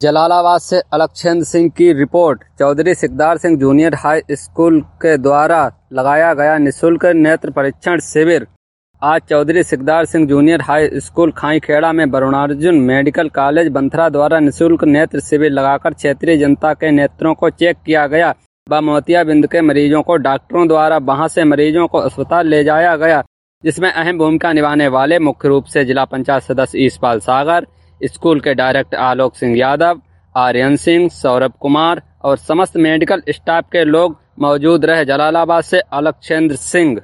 जलालाबाद से अलक्षेंद्र सिंह की रिपोर्ट। Chaudhary Sikdar Singh junior high school के द्वारा लगाया गया निःशुल्क नेत्र परीक्षण शिविर। आज Chaudhary Sikdar Singh junior high school Khaikheda में वरुणार्जुन मेडिकल कॉलेज बंथरा द्वारा निःशुल्क नेत्र शिविर लगाकर क्षेत्रीय जनता के नेत्रों को चेक किया गया व मोतियाबिंद के मरीजों को डॉक्टरों द्वारा वहां से मरीजों को अस्पताल ले जाया गया, जिसमें अहम भूमिका निभाने वाले मुख्य रूप से जिला पंचायत सदस्य ईशपाल सागर, स्कूल के डायरेक्टर आलोक सिंह यादव, आर्यन सिंह, सौरभ कुमार और समस्त मेडिकल स्टाफ के लोग मौजूद रहे। जलालाबाद से अलक्षेंद्र सिंह।